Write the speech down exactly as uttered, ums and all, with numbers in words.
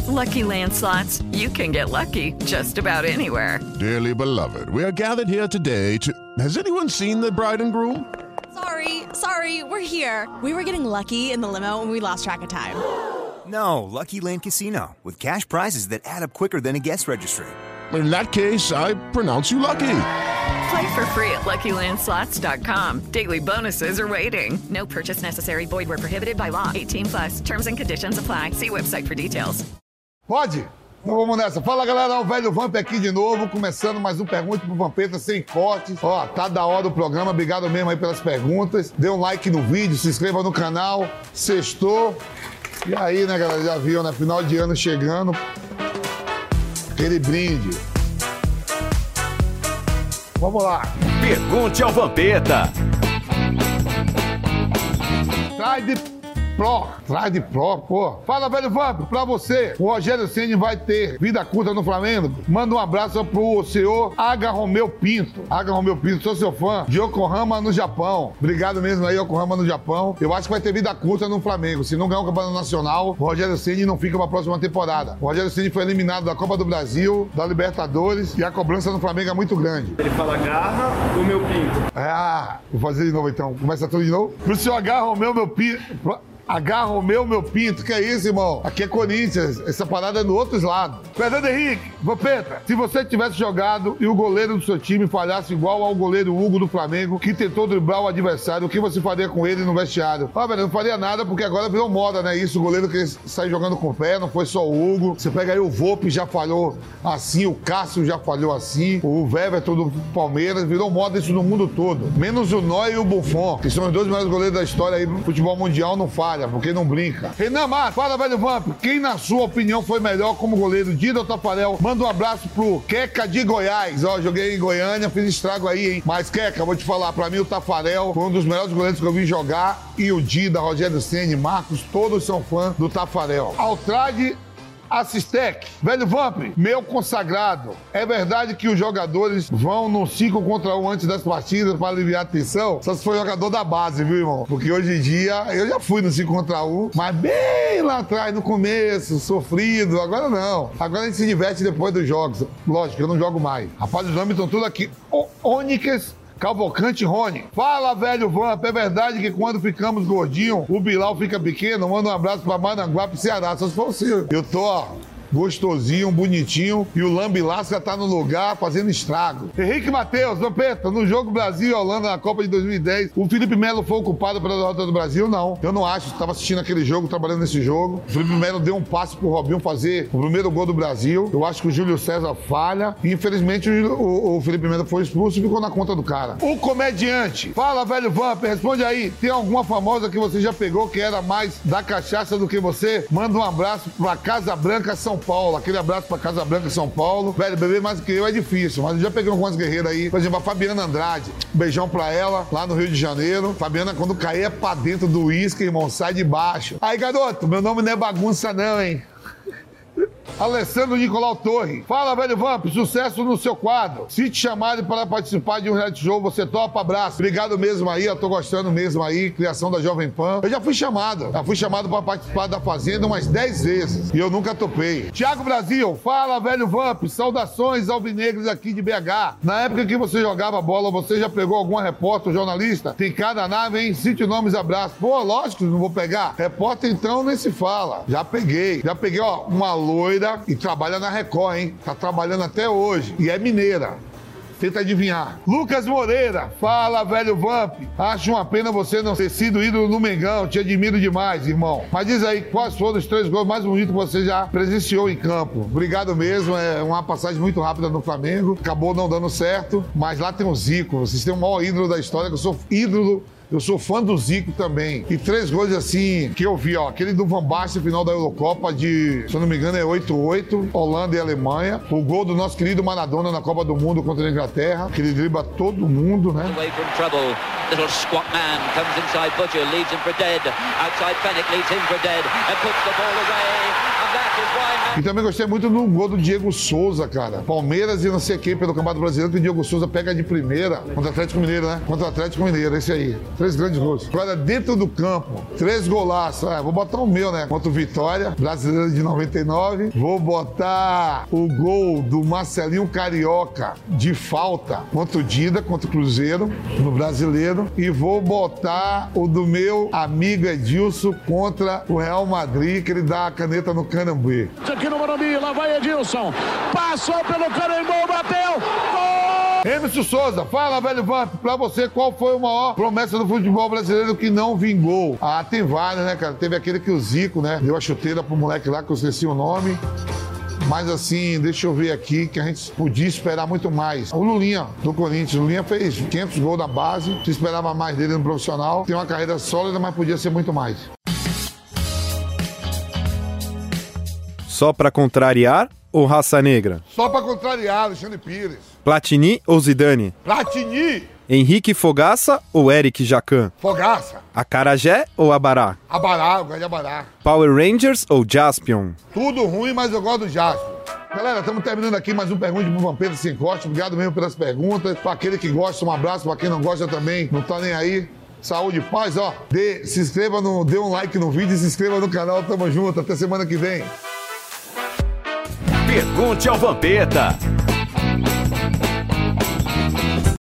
Lucky Land Slots, you can get lucky just about anywhere. Dearly beloved, we are gathered here today to... Has anyone seen the bride and groom? Sorry, sorry, we're here. We were getting lucky in the limo and we lost track of time. No, Lucky Land Casino, with cash prizes that add up quicker than a guest registry. In that case, I pronounce you lucky. Play for free at Lucky Land Slots dot com. Daily bonuses are waiting. No purchase necessary. Void where prohibited by law. eighteen plus. Terms and conditions apply. See website for details. Pode? Então vamos nessa. Fala, galera, o Velho Vamp aqui de novo, começando mais um Pergunte pro Vampeta sem cortes. Ó, tá da hora o programa, obrigado mesmo aí pelas perguntas. Dê um like no vídeo, se inscreva no canal, sextou. E aí, né, galera, já viu, né, final de ano chegando, aquele brinde. Vamos lá. Pergunte ao Vampeta. Traz de Pro, traz de Pro, pô. Fala, Velho Vamp, pra você. O Rogério Ceni vai ter vida curta no Flamengo. Manda um abraço pro senhor Aga Romeu Pinto. Aga Romeu Pinto, sou seu fã. De Yokohama, no Japão. Obrigado mesmo aí, Yokohama, no Japão. Eu acho que vai ter vida curta no Flamengo. Se não ganhar o Campeonato Nacional, o Rogério Ceni não fica pra próxima temporada. O Rogério Ceni foi eliminado da Copa do Brasil, da Libertadores, e a cobrança no Flamengo é muito grande. Ele fala Garra ou meu pinto? Ah, vou fazer de novo então. Começa tudo de novo. Pro senhor Aga Romeu, meu pinto. Agarra o meu, meu pinto. Que é isso, irmão? Aqui é Corinthians. Essa parada é do outro lado. Fernando Henrique, Vampeta, se você tivesse jogado e o goleiro do seu time falhasse igual ao goleiro Hugo do Flamengo, que tentou driblar o adversário, o que você faria com ele no vestiário? Ah, velho, não faria nada, porque agora virou moda, né? Isso, o goleiro que sai jogando com o pé, não foi só o Hugo. Você pega aí o Volpe, já falhou assim, o Cássio já falhou assim, o Weverton do Palmeiras, virou moda isso no mundo todo. Menos o Neuer e o Buffon, que são os dois melhores goleiros da história aí do futebol mundial, não falha, porque não brinca. Renan Matos, fala, Velho Vamp, quem na sua opinião foi melhor como goleiro, Dida ou Tafarel? Manda um abraço pro Queca de Goiás. Ó, joguei em Goiânia, fiz estrago aí, hein? Mas, Queca, vou te falar, pra mim o Tafarel foi um dos melhores goleiros que eu vi jogar, e o Dida, Rogério Ceni, Marcos, todos são fãs do Tafarel. Altrade Assistec, Velho Vamp, meu consagrado, é verdade que os jogadores vão no cinco contra um antes das partidas para aliviar a tensão? Só se for jogador da base, viu, irmão? Porque hoje em dia, eu já fui no cinco contra um, mas bem lá atrás, no começo, sofrido, agora não. Agora a gente se diverte depois dos jogos. Lógico, eu não jogo mais. Rapaz, os nomes estão tudo aqui. O Ônicas Cavalcante Rony. Fala, Velho Vamp, é verdade que quando ficamos gordinhos, o Bilal fica pequeno? Manda um abraço pra Maranguape, Ceará. Só se for assim. Eu tô, ó, gostosinho, bonitinho, e o Lambilasca tá no lugar fazendo estrago. Henrique Matheus, Vampeta, no jogo Brasil e Holanda na Copa de dois mil e dez, o Felipe Melo foi o culpado pela derrota do Brasil? Não. Eu não acho. Estava assistindo aquele jogo, trabalhando nesse jogo. O Felipe Melo deu um passe pro Robinho fazer o primeiro gol do Brasil. Eu acho que o Júlio César falha. E infelizmente o, o, o Felipe Melo foi expulso e ficou na conta do cara. O comediante. Fala, Velho Vamp, responde aí. Tem alguma famosa que você já pegou que era mais da cachaça do que você? Manda um abraço pra Casa Branca, São Paulo. Aquele abraço pra Casa Branca, São Paulo. Velho, beber mais que eu é difícil, mas eu já peguei algumas guerreiras aí. Por exemplo, a Fabiana Andrade. Um beijão pra ela, lá no Rio de Janeiro. Fabiana, quando cair é pra dentro do uísque, irmão, sai de baixo. Aí, garoto, meu nome não é bagunça não, hein? Alessandro Nicolau Torre. Fala, Velho Vamp, sucesso no seu quadro. Se te chamarem para participar de um reality show, você topa? Abraço. Obrigado mesmo aí, eu tô gostando mesmo aí, criação da Jovem Pan. Eu já fui chamado, já fui chamado para participar da Fazenda umas dez vezes e eu nunca topei. Tiago Brasil, fala, Velho Vamp, saudações alvinegros aqui de B H. Na época que você jogava bola, você já pegou alguma repórter ou jornalista? Tem cada nave, hein? Cite nomes, abraço. Pô, lógico que não vou pegar. Repórter, então, nem se fala. Já peguei. Já peguei, ó, uma loira e trabalha na Record, hein? Tá trabalhando até hoje. E é mineira. Tenta adivinhar. Lucas Moreira. Fala, Velho Vamp. Acho uma pena você não ter sido ídolo no Mengão. Te admiro demais, irmão. Mas diz aí, quais foram os três gols mais bonitos que você já presenciou em campo? Obrigado mesmo. É uma passagem muito rápida no Flamengo. Acabou não dando certo. Mas lá tem o Zico. Vocês têm o maior ídolo da história, que eu sou ídolo. Eu sou fã do Zico também. E três gols assim que eu vi, ó. Aquele do Van Basten, final da Eurocopa de, se eu não me engano, é oito a oito, Holanda e Alemanha. O gol do nosso querido Maradona na Copa do Mundo contra a Inglaterra, que ele dribla todo mundo, né? Away from trouble. Little squat man comes inside Butcher, leaves him for dead. Outside Fennick, leaves him for dead. And puts the ball away. E também gostei muito do gol do Diego Souza, cara. Palmeiras e não sei quem pelo Campeonato Brasileiro, que o Diego Souza pega de primeira contra o Atlético Mineiro, né? Contra o Atlético Mineiro, esse aí. Três grandes gols. Agora, dentro do campo, três golaços. É, vou botar o meu, né? Contra o Vitória, brasileiro de noventa e nove. Vou botar o gol do Marcelinho Carioca, de falta, contra o Dida, contra o Cruzeiro, no Brasileiro. E vou botar o do meu amigo Edilson contra o Real Madrid, que ele dá a caneta no Canambê. Aqui no Morumbi, lá vai Edilson. Passou pelo Canambê, bateu. Gol! Emerson Souza, fala, velho Vamp, pra você, qual foi a maior promessa do futebol brasileiro que não vingou? Ah, tem várias, né, cara? Teve aquele que o Zico, né, deu a chuteira pro moleque lá, que eu esqueci o nome. Mas assim, deixa eu ver aqui, que a gente podia esperar muito mais. O Lulinha, do Corinthians. O Lulinha fez quinhentos gols na base, se esperava mais dele no profissional. Tem uma carreira sólida, mas podia ser muito mais. Só pra contrariar ou raça negra? Só pra contrariar, Alexandre Pires. Platini ou Zidane? Platini! Henrique Fogaça ou Eric Jacan? Fogaça. Acarajé ou Abará? Abará, eu gosto de Abará. Power Rangers ou Jaspion? Tudo ruim, mas eu gosto do Jaspion. Galera, estamos terminando aqui mais um Pergunte pro Vampeta Sem Corte. Obrigado mesmo pelas perguntas. Para aquele que gosta, um abraço. Para quem não gosta também, não tá nem aí. Saúde e paz, ó. Dê, se inscreva, no, dê um like no vídeo e se inscreva no canal. Tamo junto. Até semana que vem. Pergunte ao Vampeta.